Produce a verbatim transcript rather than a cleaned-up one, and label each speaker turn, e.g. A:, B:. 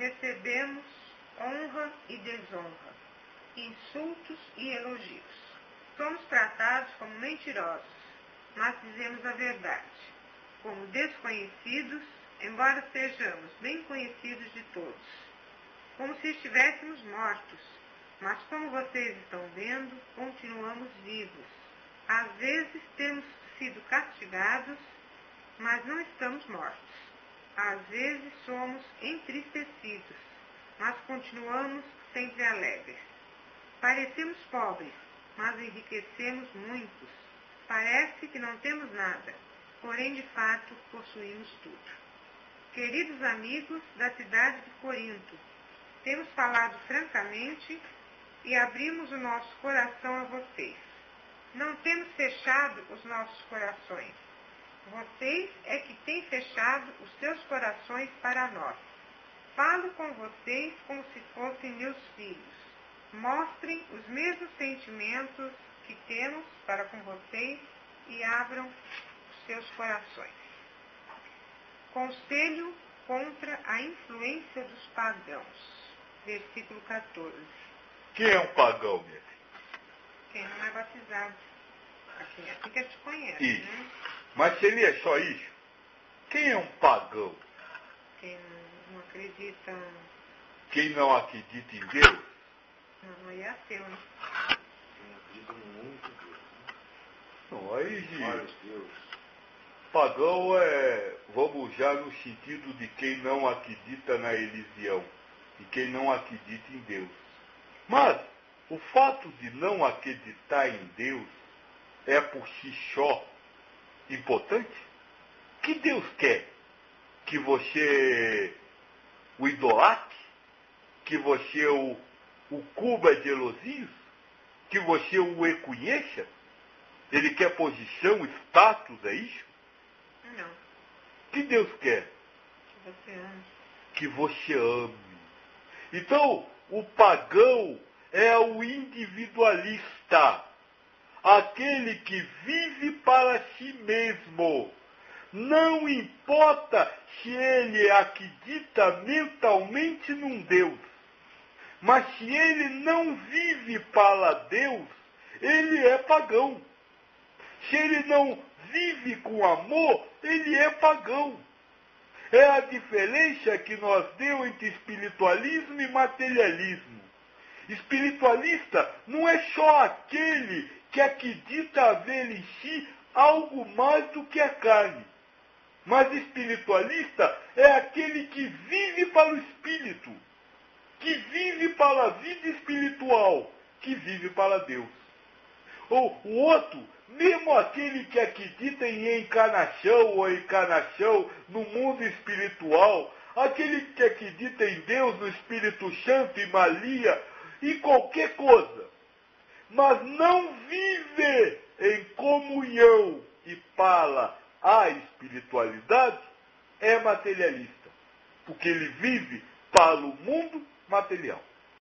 A: recebemos honra e desonra, insultos e elogios. Somos tratados como mentirosos, mas dizemos a verdade. Como desconhecidos, embora sejamos bem conhecidos de todos. Como se estivéssemos mortos, mas como vocês estão vendo, continuamos vivos. Às vezes temos sido castigados, mas não estamos mortos. Às vezes somos entristecidos, mas continuamos sempre alegres. Parecemos pobres, mas enriquecemos muitos. Parece que não temos nada, porém de fato possuímos tudo. Queridos amigos da cidade de Corinto, temos falado francamente e abrimos o nosso coração a vocês. Não temos fechado os nossos corações. Vocês é que têm fechado os seus corações para nós. Falo com vocês como se fossem meus filhos. Mostrem os mesmos sentimentos que temos para com vocês e abram os seus corações. Conselho contra a influência dos pagãos. Versículo quatorze.
B: Quem é um pagão, minha filha?
A: Quem não é batizado. Assim, assim que a gente conhece,
B: Isso.
A: né?
B: Mas seria só isso? Quem é um pagão?
A: Quem não acredita...
B: Quem não acredita em Deus?
A: Não, aí é ateu, né?
C: Quem acredita em muito Deus.
B: Não, aí,
C: Vários
B: gente,
C: deuses.
B: pagão é, vamos já no sentido de quem não acredita na religião e quem não acredita em Deus. Mas o fato de não acreditar em Deus é por si só importante? Que Deus quer? Que você o idolatre? Que você o, o cubra de elogios? Que você o reconheça? Ele quer posição, status, é isso?
A: Não,
B: Que Deus quer?
A: que você ama.
B: Que você ame. Então, o pagão é o individualista, aquele que vive para si mesmo. Não importa se ele acredita mentalmente num Deus, mas se ele não vive para Deus, ele é pagão. Se ele não vive com amor, ele é pagão. É a diferença que nós deu entre espiritualismo e materialismo. Espiritualista não é só aquele que acredita haver em si algo mais do que a carne. Mas espiritualista é aquele que vive para o espírito, que vive para a vida espiritual, que vive para Deus. Ou o outro, mesmo aquele que acredita em encarnação ou encarnação no mundo espiritual, aquele que acredita em Deus, no Espírito Santo e Maria, e qualquer coisa, mas não vive em comunhão e para a espiritualidade, é materialista, porque ele vive para o mundo material.